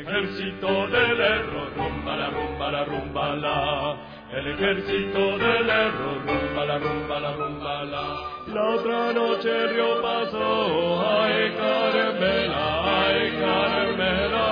ejército del error, rumbala, rumbala, rumbala. El ejército del error, rumbala, rumbala, rumbala. La otra noche el río pasó, ay Carmela, ay Carmela.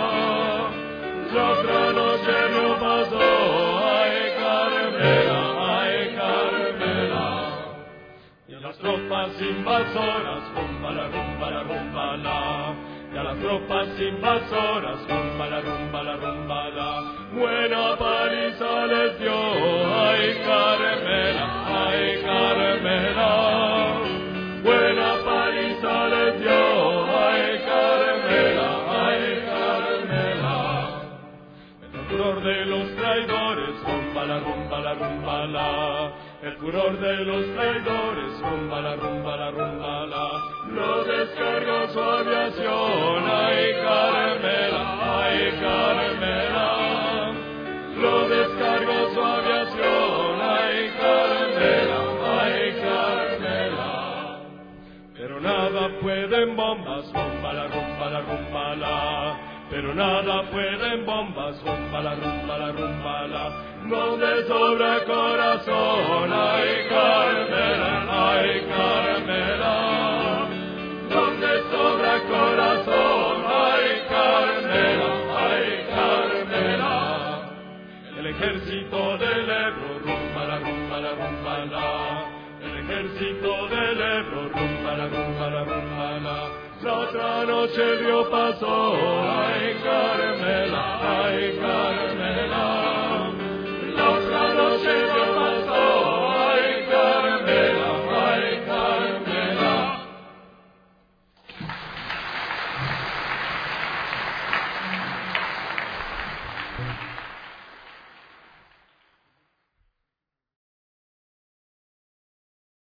La otra noche el río pasó, ay Carmela, ay Carmela. Y a las tropas invasoras, rumbala, rumbala, rumbala. Y a las tropas invasoras, rumbala, rumbala, rumbala. Buena paliza les dio, ay Carmela, ay Carmela. Buena paliza les dio, ay Carmela, ay Carmela. El furor de los traidores, rumbala, rumbala, rumbala. El furor de los traidores, rumbala, rumbala, rumbala. Lo descargó su aviación, ay Carmela, ay Carmela. Lo descargó su aviación, ay Carmela, ay Carmela. Pero nada pueden bombas, rumbala, rumbala, rumbala. Pero nada pueden bombas, rumbala, rumbala, rumbala. Donde sobra corazón, ay Carmela, ay Carmela. Donde sobra corazón, ay Carmela, ay Carmela. El ejército del Ebro, rumbala, rumbala, rumbala. El ejército del Ebro, rumbala, rumbala, rumbala. La otra noche el río pasó, ay Carmela, ay Carmela. La otra noche el río pasó, ay Carmela, ay Carmela.